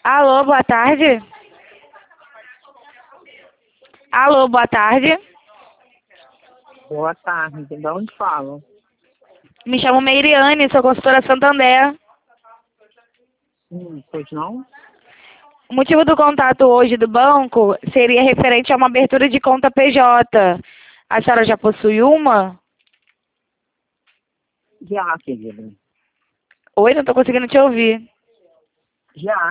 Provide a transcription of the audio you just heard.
Alô, boa tarde. Alô, boa tarde. Boa tarde, de onde falam? Me chamo Meiriane, sou consultora Santander. Pois não? O motivo do contato hoje do banco seria referente a uma abertura de conta PJ. A senhora já possui uma? Já, querida. Oi, não estou conseguindo te ouvir. Já.